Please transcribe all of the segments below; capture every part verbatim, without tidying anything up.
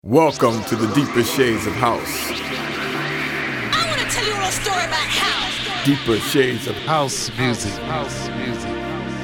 Welcome to the deeper shades of house. I want to tell you a little story about house. Deeper shades of house music. House music.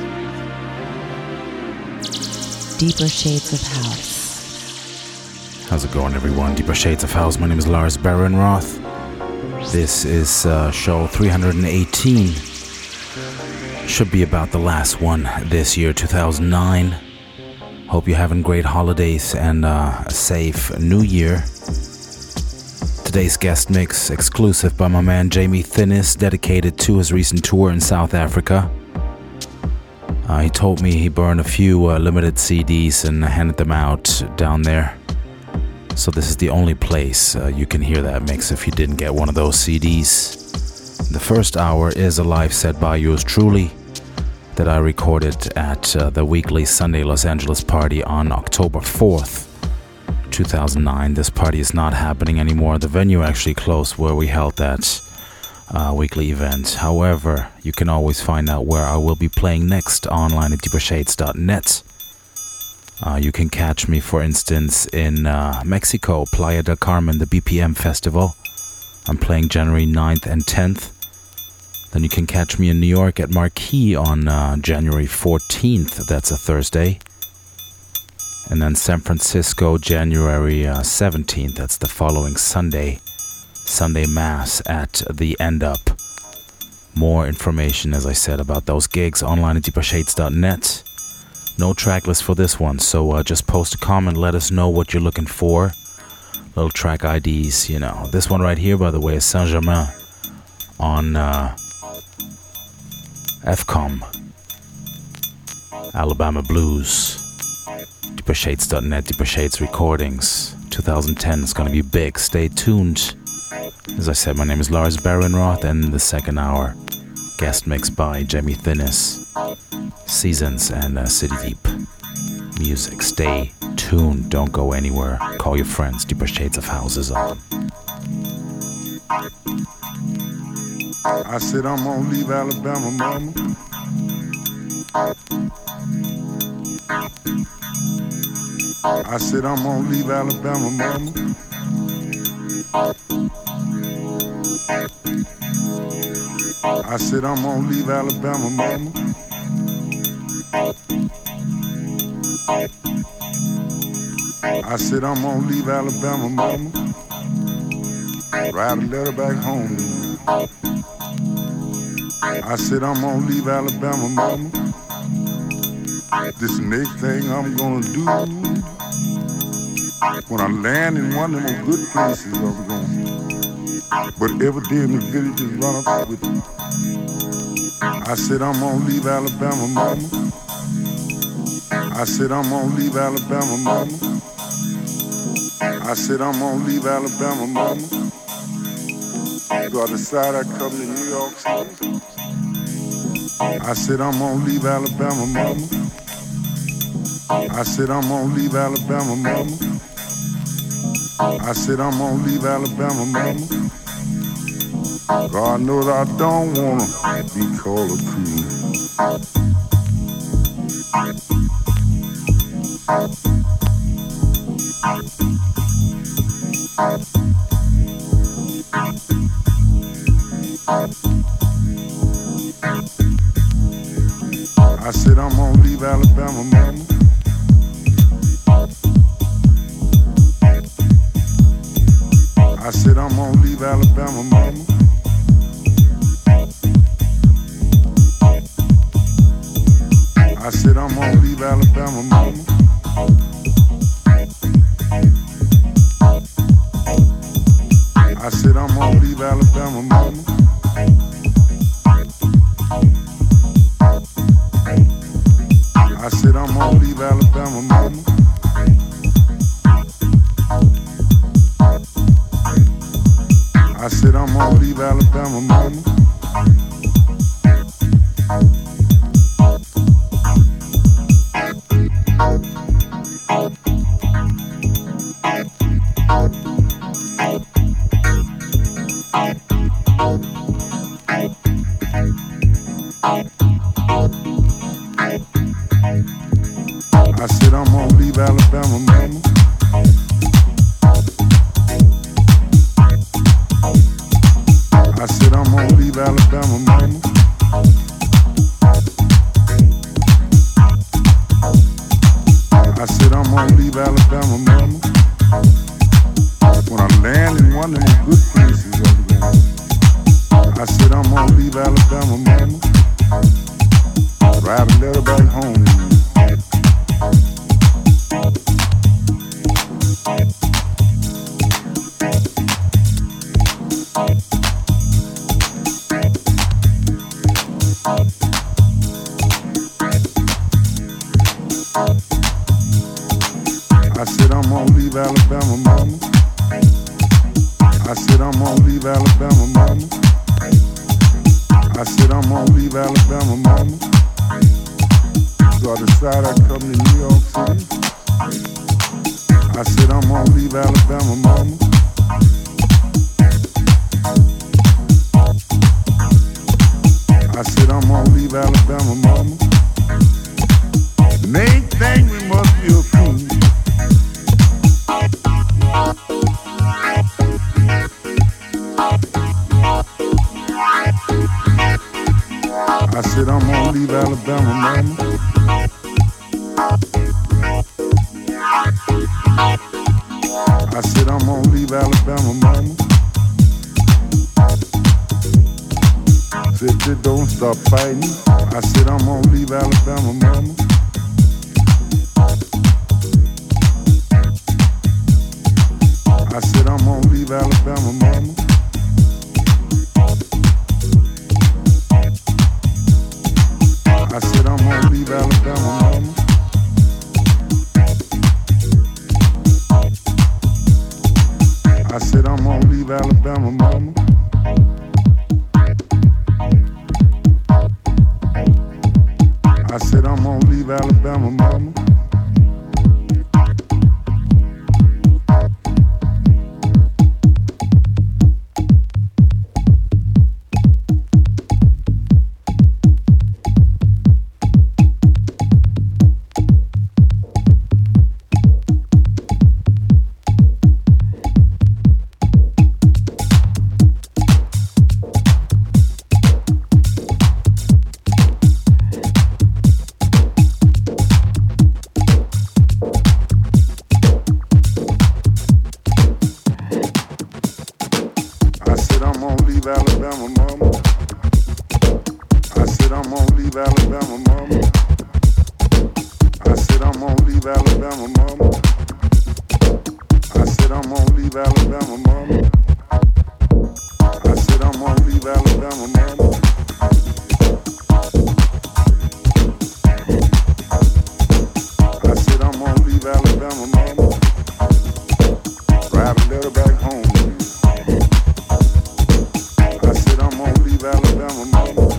Deeper Shades of House. How's it going, everyone? Deeper Shades of House. My name is Lars Barenroth. This is uh, show three hundred eighteen. Should be about the last one this year, two thousand nine. Hope you're having great holidays and uh, a safe new year. Today's guest mix, exclusive by my man Jamie Thinnis, dedicated to his recent tour in South Africa. Uh, he told me he burned a few uh, limited C Ds and handed them out down there. So this is the only place uh, you can hear that mix if you didn't get one of those C Ds. The first hour is a live set by yours truly that I recorded at uh, the weekly Sunday Los Angeles party on October fourth, two thousand nine. This party is not happening anymore. The venue actually closed where we held that uh, weekly event. However, you can always find out where I will be playing next online at deeper shades dot net. Uh, you can catch me, for instance, in uh, Mexico, Playa del Carmen, the B P M Festival. I'm playing January ninth and tenth. Then you can catch me in New York at Marquee on uh, January fourteenth. That's a Thursday. And then San Francisco, January uh, seventeenth. That's the following Sunday. Sunday Mass at the End Up. More information, as I said, about those gigs online at deeper shades dot net. No track list for this one, so uh, just post a comment. Let us know what you're looking for. Little track I Ds, you know. This one right here, by the way, is Saint-Germain on Uh, F COM, Alabama Blues, deeper shades dot net, Deeper Shades Recordings, twenty ten is going to be big. Stay tuned. As I said, my name is Lars Barenroth, and in the second hour, guest mix by Jamie Thinnis, Seasons, and uh, City Deep music. Stay tuned. Don't go anywhere. Call your friends. Deeper Shades of House is on. I said I'm gonna leave Alabama, mama. I said I'm gonna leave Alabama, mama. I said I'm gonna leave Alabama, mama. I said I'm gonna leave Alabama, mama. Write a letter back home. I said I'm gonna leave Alabama, mama. This next thing I'm gonna do, when I land in one of them good places, I'm gonna, but every day in the village is run up with me. I said I'm gonna leave Alabama, mama. I said I'm gonna leave Alabama, mama. I said I'm gonna leave Alabama, mama. So I decided I'd come to New York City. I said I'm gonna leave Alabama, mama. I said I'm gonna leave Alabama, mama. I said I'm gonna leave Alabama, mama. God knows I don't wanna be called a coon. I said I'm gonna leave Alabama, mama. I said I'm gonna leave Alabama, mama. I said I'm gonna leave Alabama, mama. I said I'm gonna leave Alabama, mama. I said I'm gonna leave Alabama, mama. I said I'm gonna leave Alabama, mama. I said I'm gonna leave Alabama, mama. leave Alabama, mama. I said I'm gonna leave Alabama, mama. When I land in one of them good places, I said I'm gonna leave Alabama, mama. Write a letter back home. I said I'm gonna leave Alabama, mama. I said I'm gonna leave Alabama, mama. I said I'm gonna leave Alabama, mama. So I decided I'd come to New York City. I said I'm gonna leave Alabama, mama. I said I'm gonna leave Alabama, mama. Main thing we must be a cool. I said I'm gonna leave Alabama, mama. I said I'm gonna leave Alabama, mama. Said they don't stop fighting. I said I'm gonna leave Alabama, mama. I said I'm gonna leave Alabama, mama. I said I'm gonna leave Alabama, mama. I said I'm gonna leave Alabama, mama. I said I'm gonna leave Alabama, mama. Alabama, mama. I said I'm gonna leave Alabama, mama. I said I'm gonna leave Alabama, mama. I said I'm gonna leave Alabama, mama. I said I'm gonna leave Alabama, mama. I said I'm gonna leave Alabama, mama. Write a letter back home. Alabama, mama.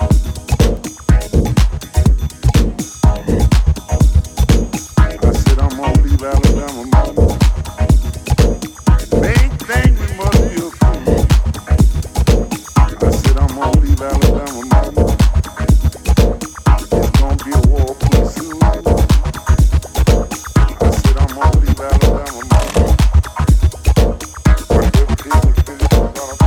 I said I'm gonna leave Alabama, mama. Main thing we must be a fool. I said I'm gonna leave Alabama, mama. It's gonna be a war pretty soon. I said I'm gonna leave Alabama, mama. But everything is finished, I'm gonna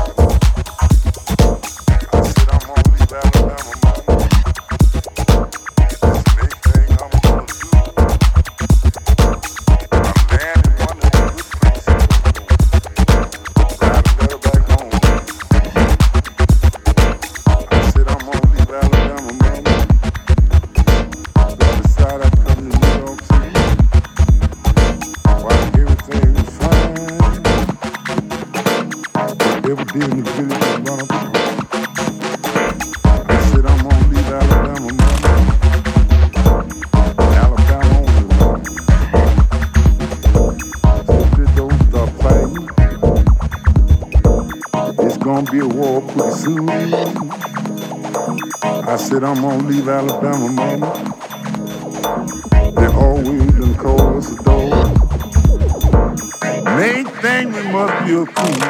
Alabama, mama. That's the big thing I'm gonna do. I'm landing one of the good places. Write a letter back home. I said I'm gonna leave Alabama, mama. So I decided I'd come to New York City. While everything was fine, every day in the village was run up. Alabama, mama. Alabama only, mama. If they don't stop fighting, it's gonna be a war pretty soon. I said I'm gonna leave Alabama, mama. They always done call us a dog. Main thing we must be a cool.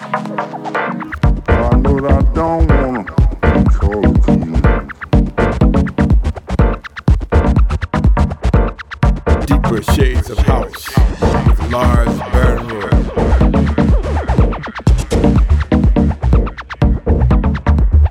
I know that I don't wanna call it cool. Shades of House with Lars Baron-Roth.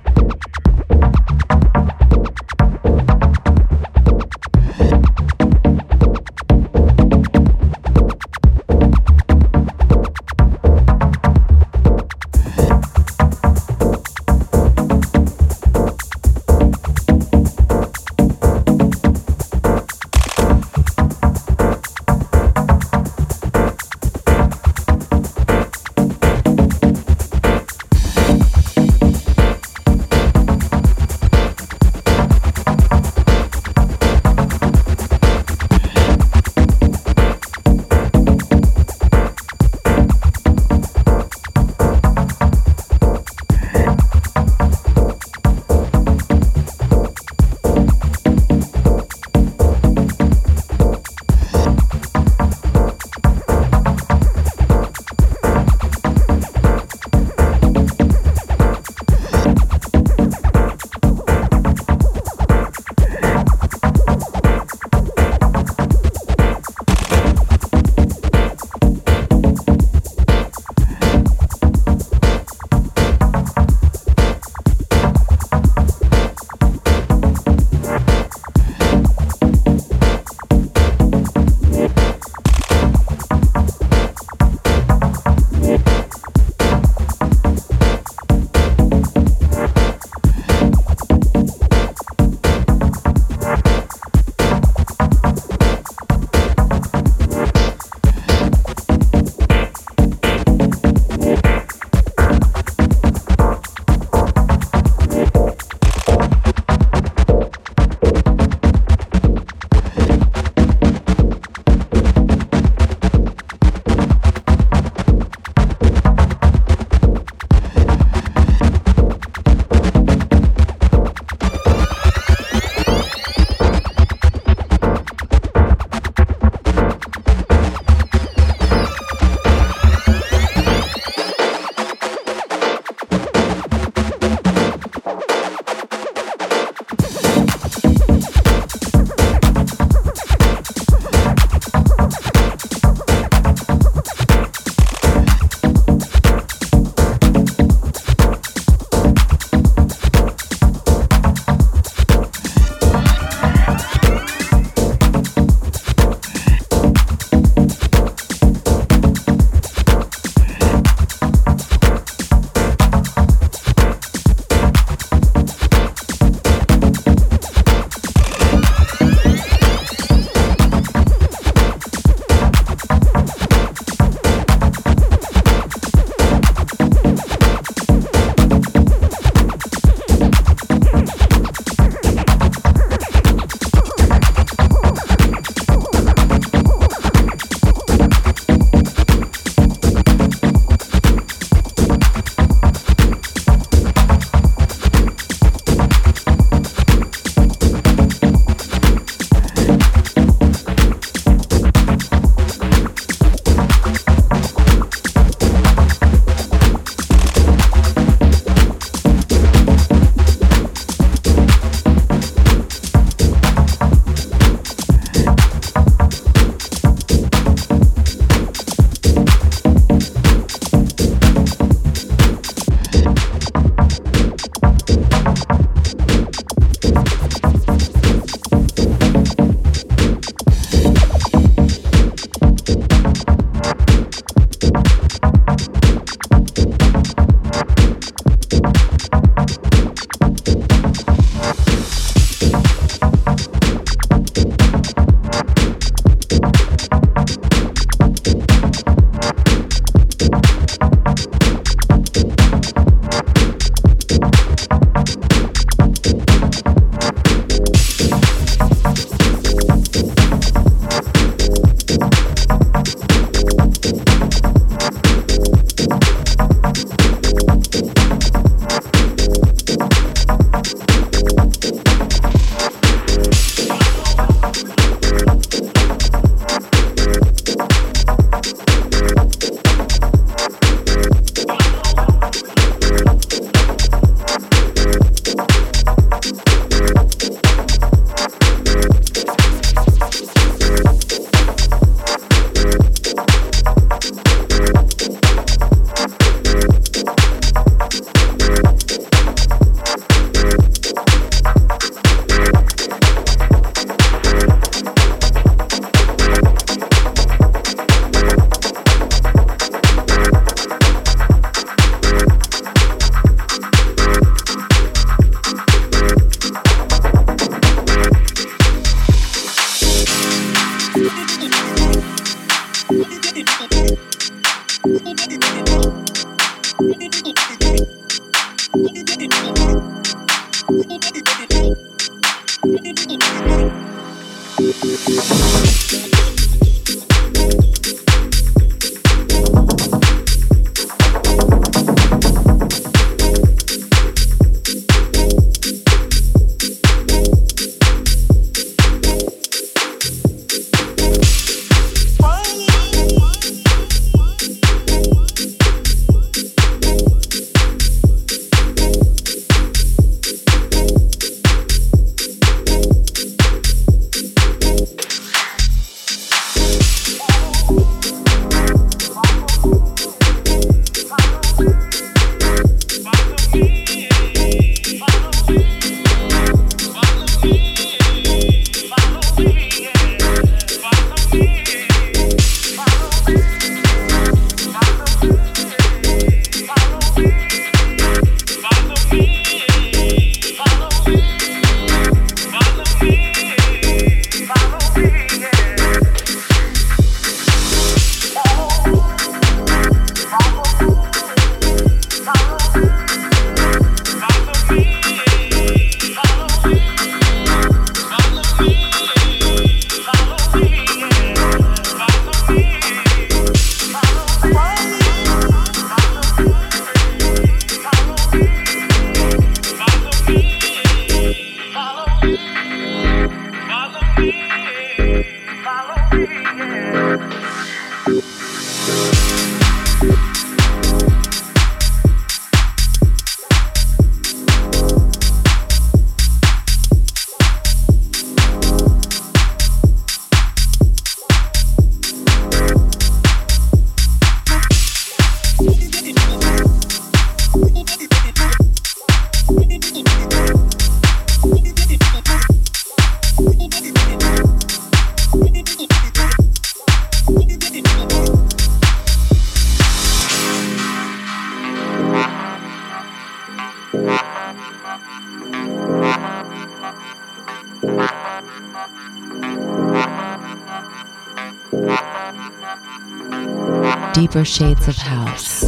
Deeper shades of house.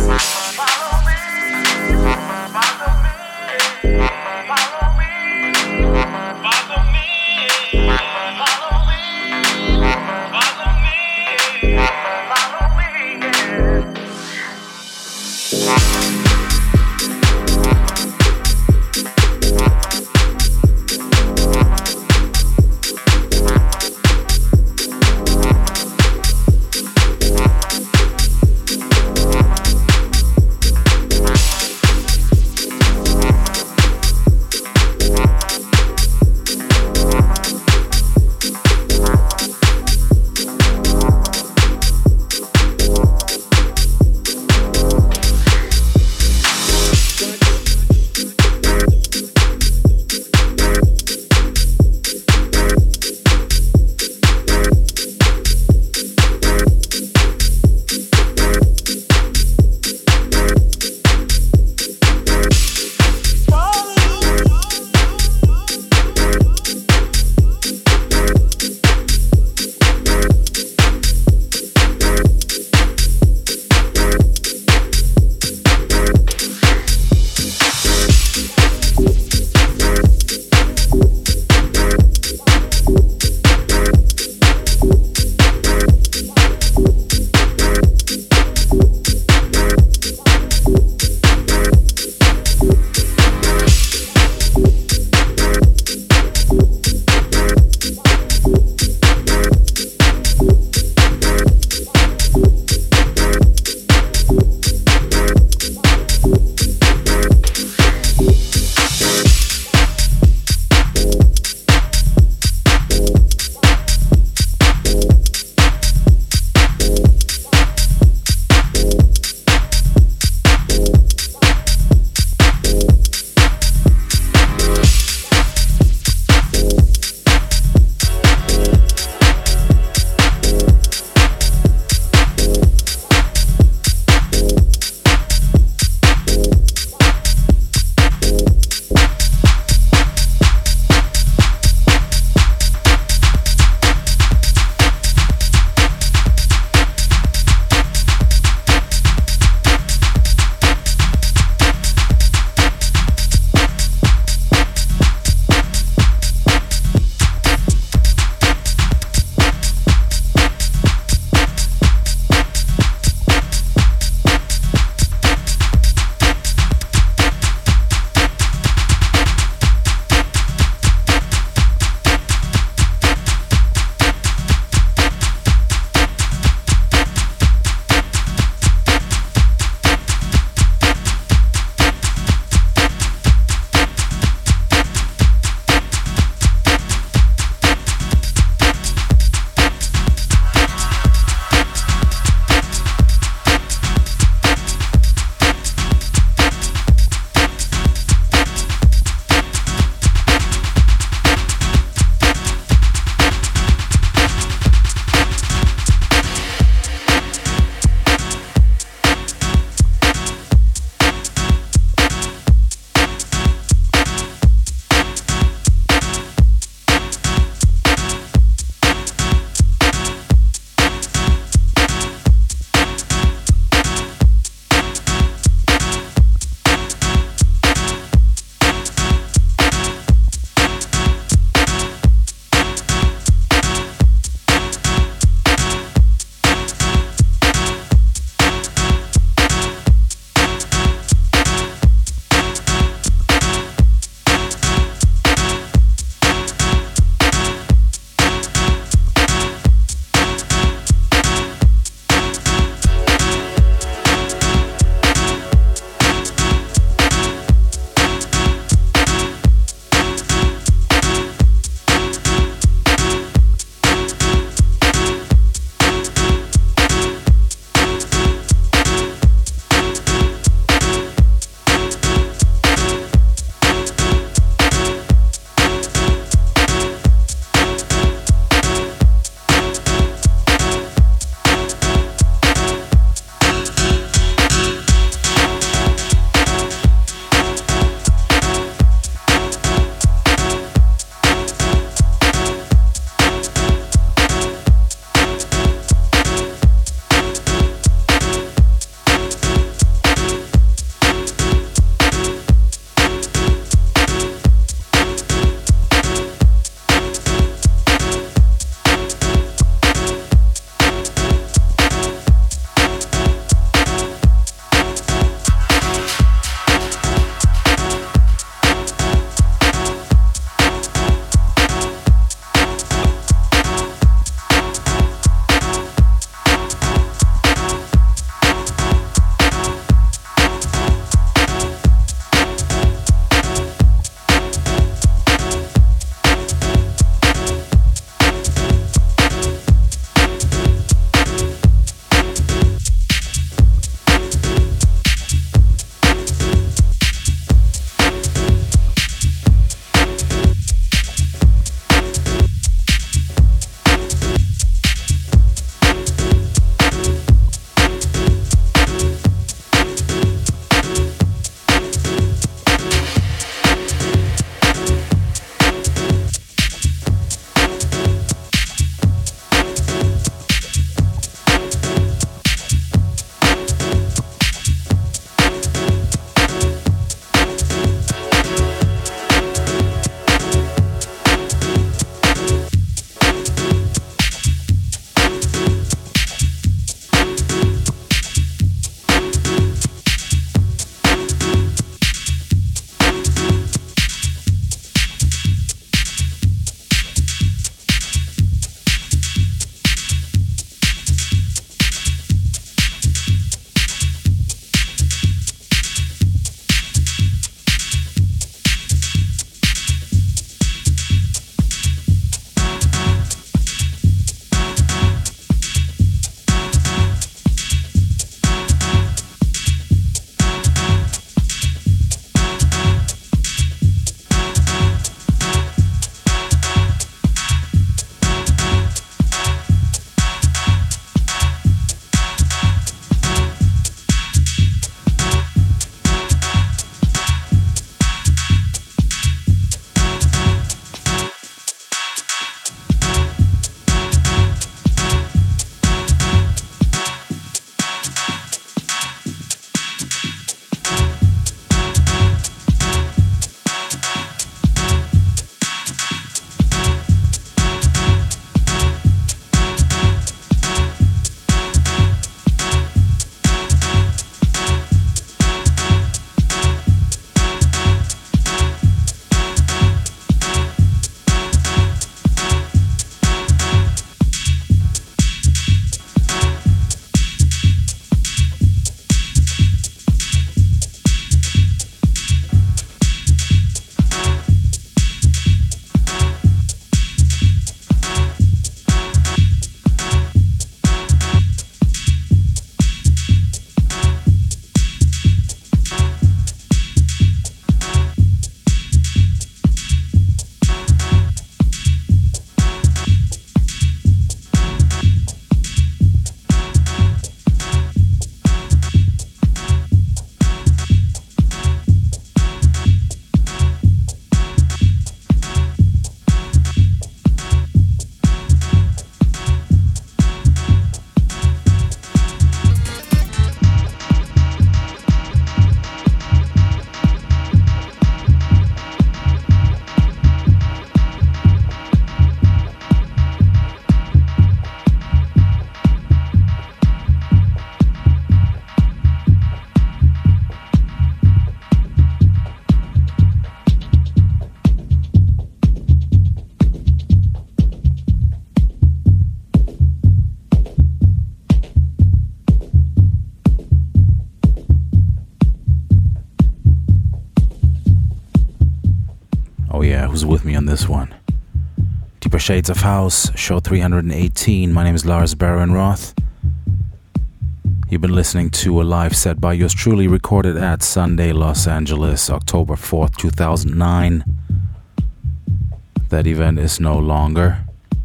yeah, who's with me on this one? Deeper Shades of House, show three hundred eighteen. My name is Lars Baron-Roth. You've been listening to a live set by yours truly, recorded at Sunday, Los Angeles, October fourth, two thousand nine. That event is no longer.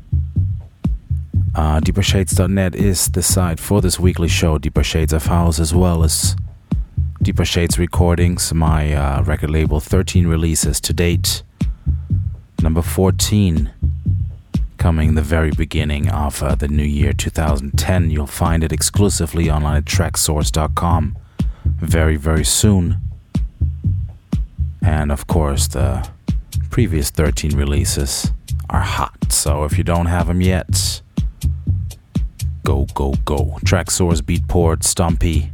Uh, deeper shades dot net is the site for this weekly show, Deeper Shades of House, as well as Deeper Shades Recordings, my uh, record label, thirteen releases to date. Number fourteen, coming the very beginning of uh, the new year two thousand ten. You'll find it exclusively online at track source dot com very, very soon. And of course, the previous thirteen releases are hot, so if you don't have them yet, go, go, go. Traxsource, Beatport, Stumpy.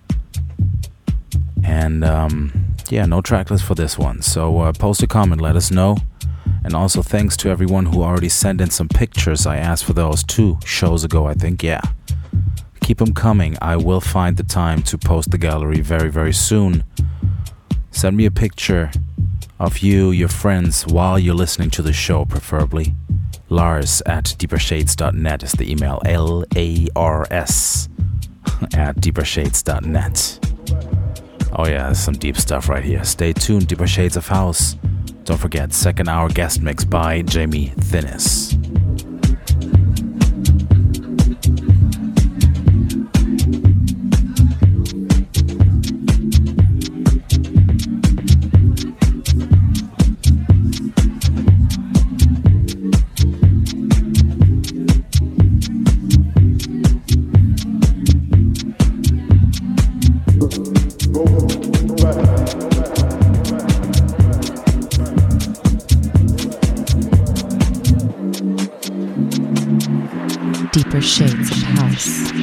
And um, yeah, no tracklist for this one. So uh, post a comment, let us know. And also thanks to everyone who already sent in some pictures. I asked for those two shows ago, I think, yeah. Keep them coming. I will find the time to post the gallery very, very soon. Send me a picture of you, your friends, while you're listening to the show, preferably. Lars at deeper shades dot net is the email. L A R S at deeper shades dot net. Oh yeah, there's some deep stuff right here. Stay tuned, Deeper Shades of House. Don't forget, second hour guest mix by Jamie Thinnis. Deeper Shades of House.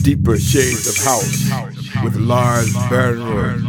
Deeper Shades of House with Lars Barrenroth.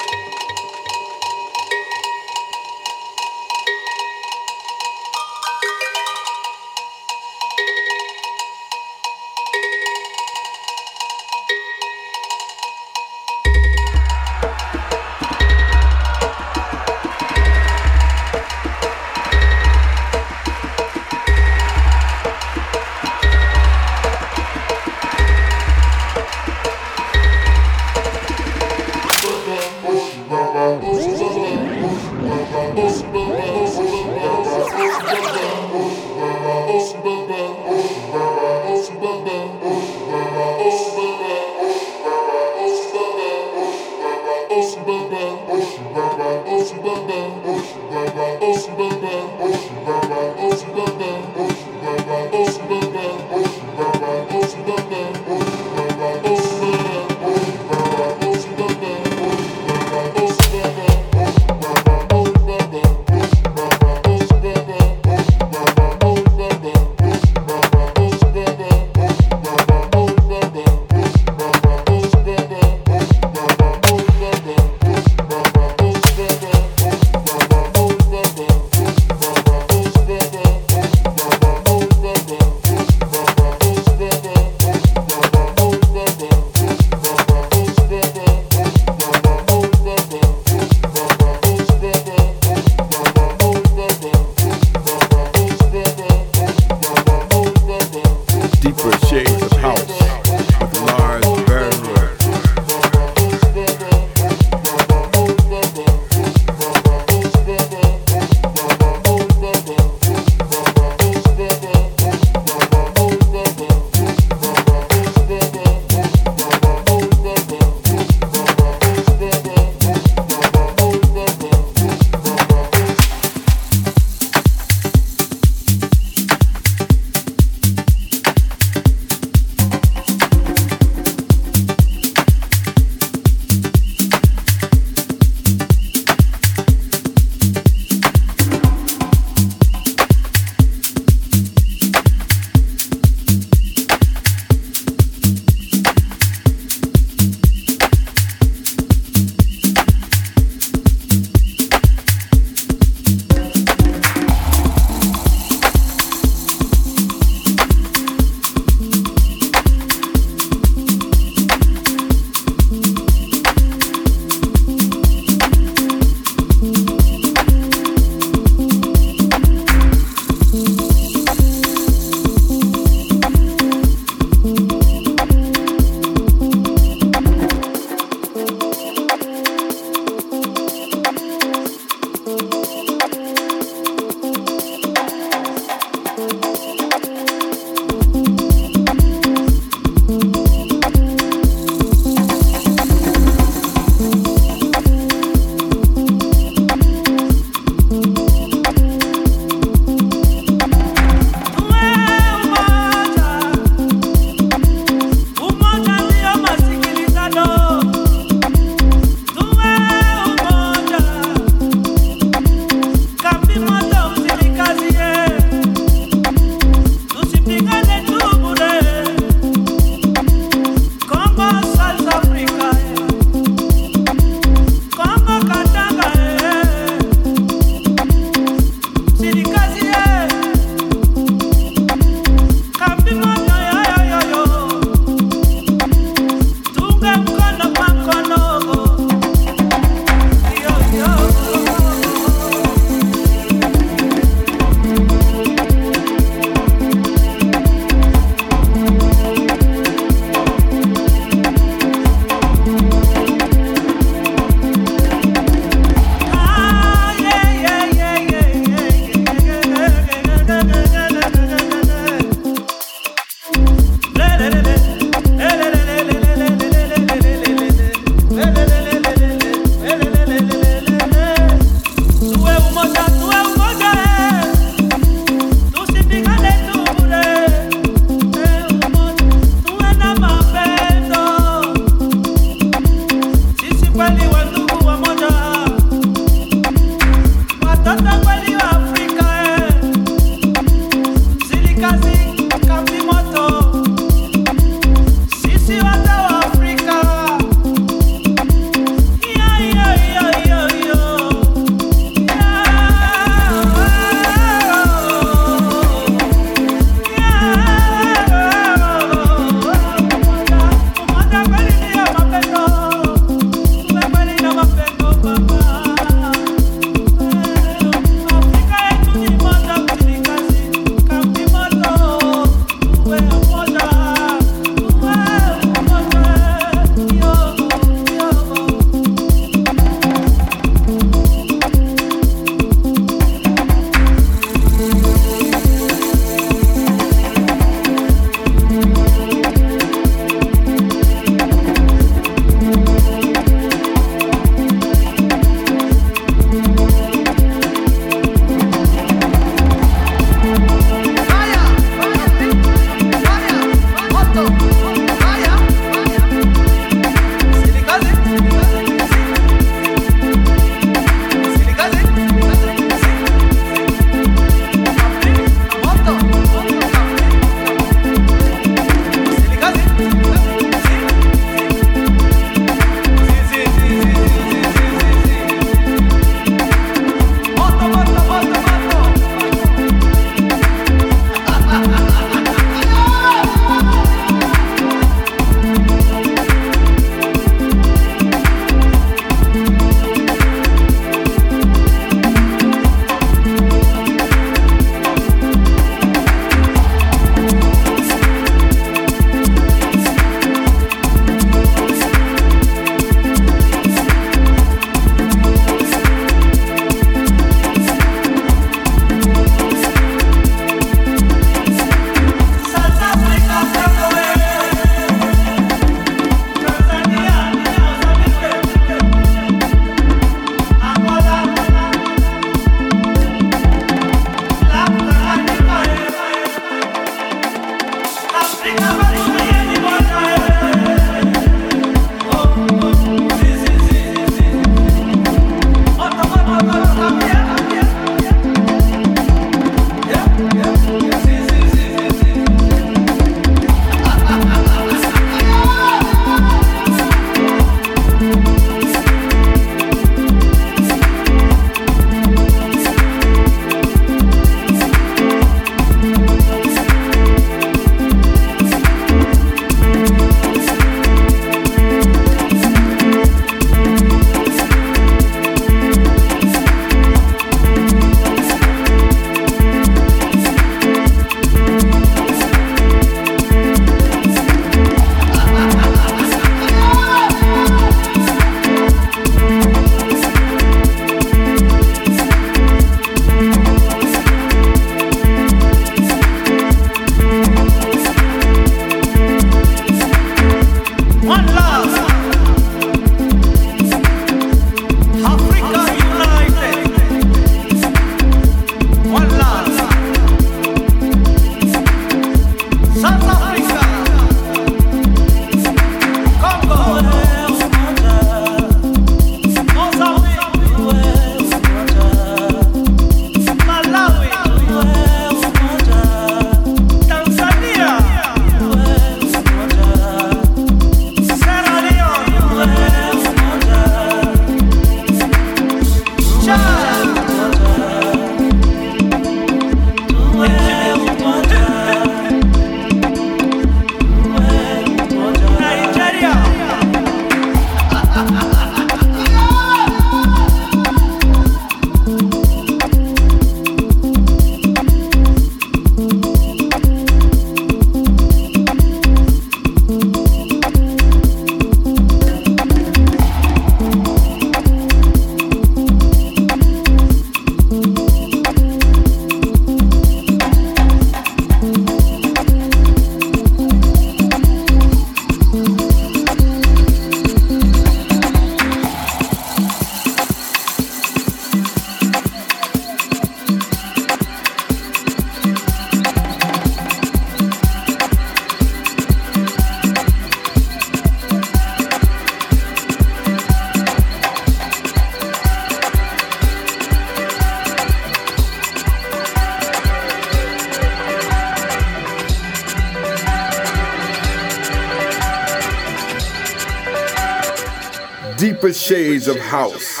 deeper shades of house.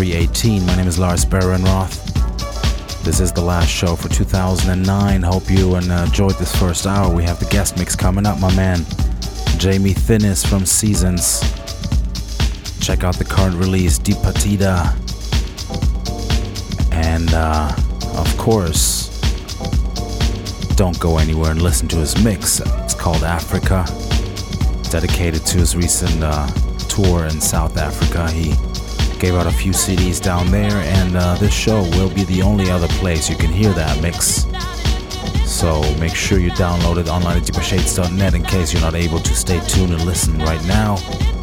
three eighteen. My name is Lars Behrenroth. This is the last show for two thousand nine. Hope you enjoyed this first hour. We have the guest mix coming up, my man, Jamie Thinnis from Seasons. Check out the current release, Di Partita. And, uh, of course, don't go anywhere and listen to his mix. It's called Africa, dedicated to his recent uh, tour in South Africa. He gave out a few C Ds down there, and uh, this show will be the only other place you can hear that mix. So make sure you download it online at deeper shades dot net in case you're not able to stay tuned and listen right now.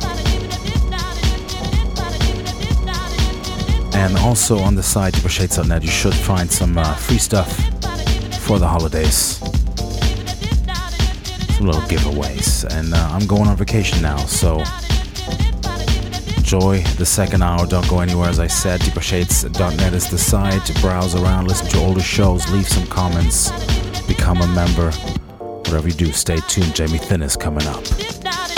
And also on the site deeper shades dot net you should find some uh, free stuff for the holidays. Some little giveaways. And uh, I'm going on vacation now, so enjoy the second hour. Don't go anywhere. As I said, deeper shades dot net is the site. Browse around, listen to older shows, leave some comments, become a member. Whatever you do, stay tuned. Jamie Thinnis coming up.